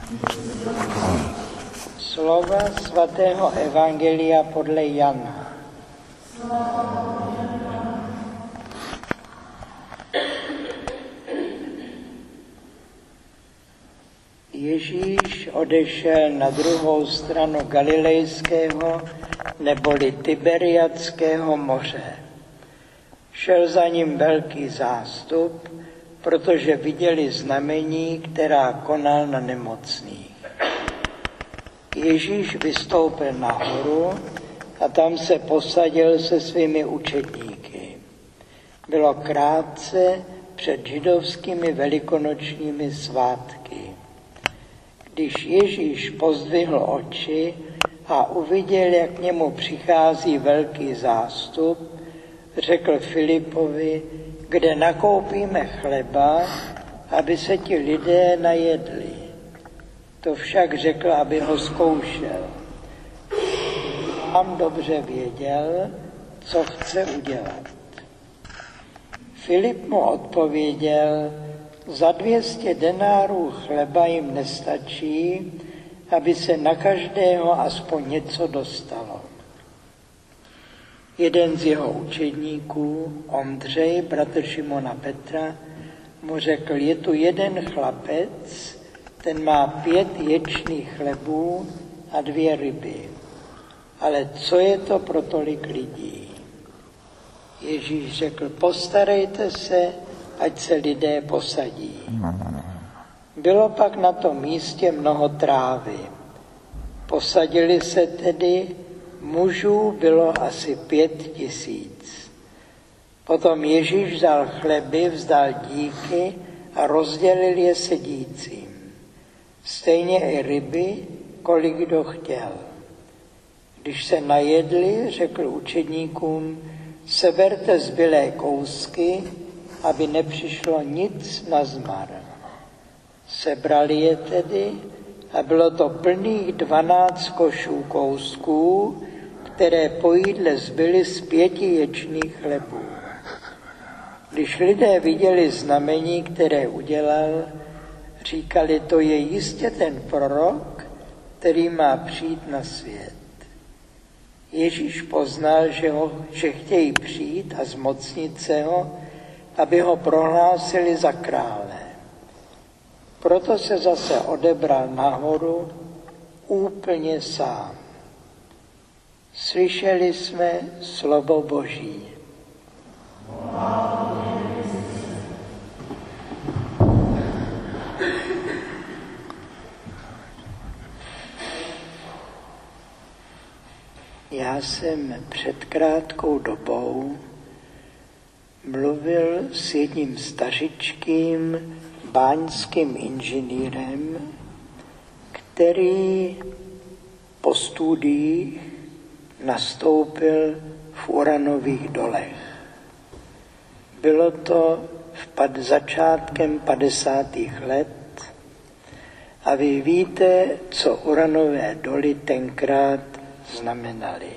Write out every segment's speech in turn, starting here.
Slova svatého evangelia podle Jana. Ježíš odešel na druhou stranu Galilejského neboli Tiberiadského moře. Šel za ním velký zástup, protože viděli znamení, která konal na nemocných. Ježíš vystoupil nahoru a tam se posadil se svými učedníky. Bylo krátce před židovskými velikonočními svátky. Když Ježíš pozdvihl oči a uviděl, jak k němu přichází velký zástup, řekl Filipovi, kde nakoupíme chleba, aby se ti lidé najedli. To však řekl, aby ho zkoušel. Sám dobře věděl, co chce udělat. Filip mu odpověděl, za 200 denárů chleba jim nestačí, aby se na každého aspoň něco dostalo. Jeden z jeho učedníků, Ondřej, bratr Šimona Petra, mu řekl, je tu jeden chlapec, ten má 5 ječných chlebů a 2 ryby. Ale co je to pro tolik lidí? Ježíš řekl, postarejte se, ať se lidé posadí. Bylo pak na tom místě mnoho trávy. Posadili se tedy, mužů bylo asi 5 000. Potom Ježíš vzal chleby, vzdal díky a rozdělil je sedícím. Stejně i ryby, kolik kdo chtěl. Když se najedli, řekl učedníkům, seberte zbylé kousky, aby nepřišlo nic nazmar. Sebrali je tedy a bylo to plných 12 košů kousků, které po jídle zbyly z 5 ječných chlebů. Když lidé viděli znamení, které udělal, říkali, to je jistě ten prorok, který má přijít na svět. Ježíš poznal, že chtějí přijít a zmocnit se ho, aby ho prohlásili za krále. Proto se zase odebral nahoru úplně sám. Slyšeli jsme slovo Boží. Já jsem před krátkou dobou mluvil s jedním stařičkým báňským inženýrem, který po studiích nastoupil v uranových dolech. Bylo to začátkem 50. let a vy víte, co uranové doly tenkrát znamenaly.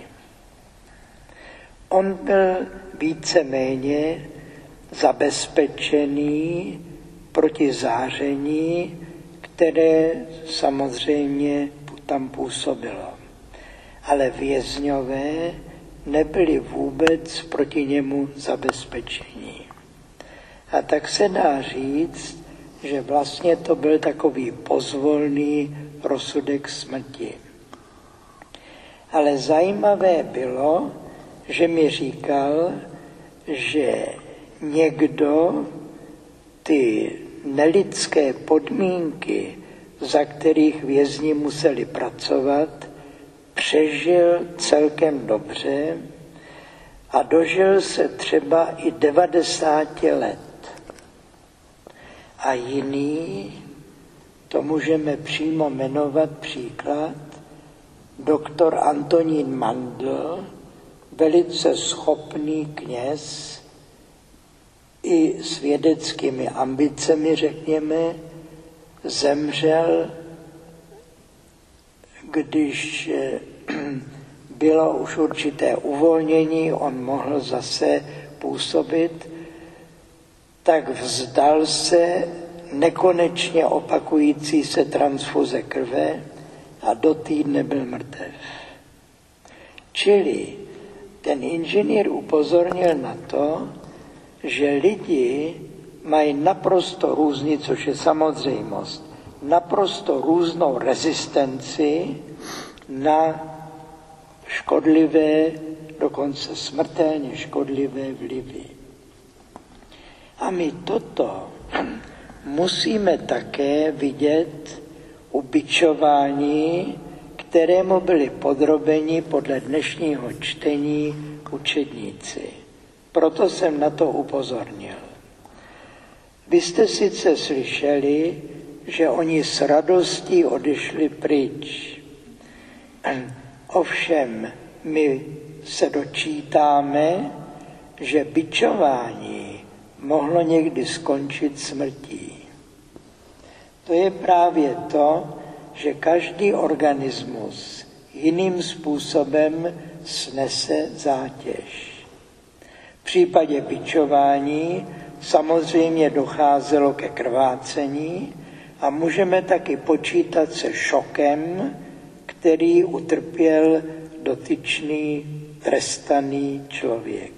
On byl víceméně zabezpečený proti záření, které samozřejmě tam působilo. Ale vězňové nebyli vůbec proti němu zabezpečení. A tak se dá říct, že vlastně to byl takový pozvolný rozsudek smrti. Ale zajímavé bylo, že mi říkal, že někdo ty nelidské podmínky, za kterých vězni museli pracovat, přežil celkem dobře a dožil se třeba i 90 let. A jiný, to můžeme přímo jmenovat příklad, doktor Antonín Mandl, velice schopný kněz, i s vědeckými ambicemi, řekněme, zemřel, když bylo už určité uvolnění, on mohl zase působit, tak vzdal se nekonečně opakující se transfuze krve a do týdne byl mrtev. Čili ten inženýr upozornil na to, že lidi mají naprosto různý, což je samozřejmost, naprosto různou rezistenci na škodlivé, dokonce smrtelně škodlivé vlivy. A my toto musíme také vidět u bičování, kterému byli podrobeni podle dnešního čtení učedníci. Proto jsem na to upozornil. Vy jste sice slyšeli, že oni s radostí odešli pryč. Ovšem, my se dočítáme, že bičování mohlo někdy skončit smrtí. To je právě to, že každý organismus jiným způsobem snese zátěž. V případě bičování samozřejmě docházelo ke krvácení a můžeme taky počítat se šokem, který utrpěl dotyčný trestaný člověk.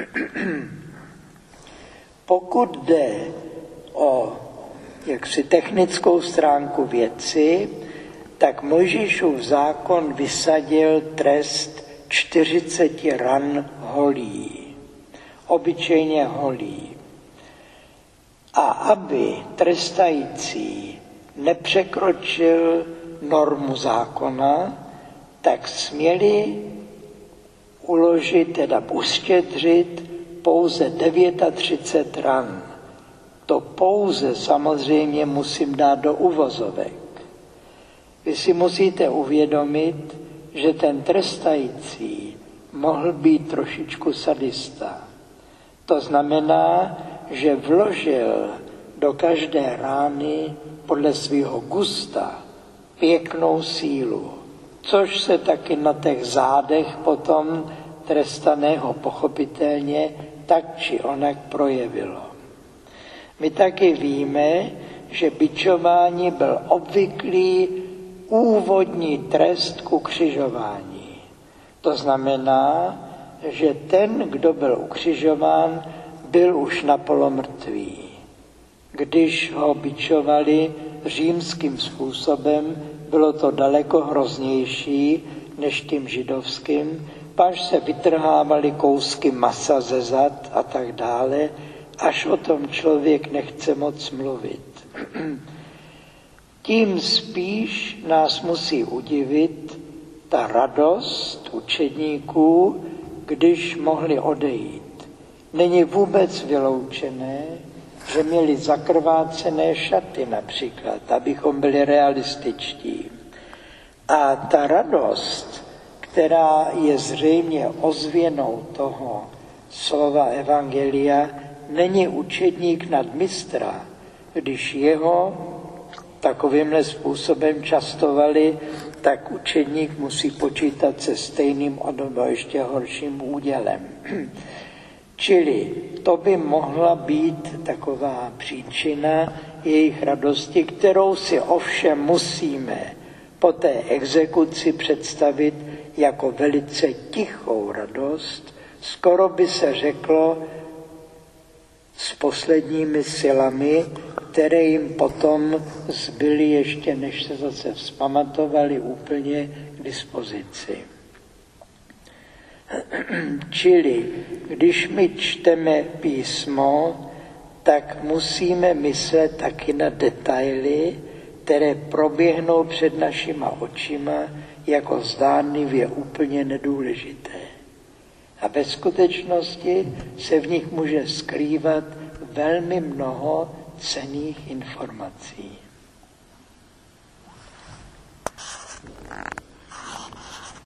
Pokud jde o jaksi technickou stránku věci, tak Mojžíšův zákon vysadil trest 40 ran holí, obyčejně holí. A aby trestající nepřekročil normu zákona, tak směli uložit, teda uštědřit pouze 39 ran. To pouze samozřejmě musím dát do uvozovek. Vy si musíte uvědomit, že ten trestající mohl být trošičku sadista. To znamená, že vložil do každé rány podle svého gusta pěknou sílu, což se taky na těch zádech potom trestaného pochopitelně tak či onak projevilo. My taky víme, že bičování byl obvyklý úvodní trest k ukřižování. To znamená, že ten, kdo byl ukřižován, byl už napolomrtvý. Když ho bičovali římským způsobem, bylo to daleko hroznější než tím židovským, páč se vytrhávaly kousky masa ze zad a tak dále, až o tom člověk nechce moc mluvit. Tím spíš nás musí udivit ta radost učedníků, když mohli odejít. Není vůbec vyloučené, že měli zakrvácené šaty například, abychom byli realističtí. A ta radost, která je zřejmě ozvěnou toho slova evangelia, není učedník nadmistra, když jeho takovýmhle způsobem častovali, tak učedník musí počítat se stejným nebo ještě horším údělem. Čili to by mohla být taková příčina jejich radosti, kterou si ovšem musíme po té exekuci představit jako velice tichou radost, skoro by se řeklo s posledními silami, které jim potom zbyly ještě, než se zase vzpamatovali úplně k dispozici. Čili, když my čteme písmo, tak musíme myslet taky na detaily, které proběhnou před našima očima jako zdánlivě úplně nedůležité. A ve skutečnosti se v nich může skrývat velmi mnoho cenných informací.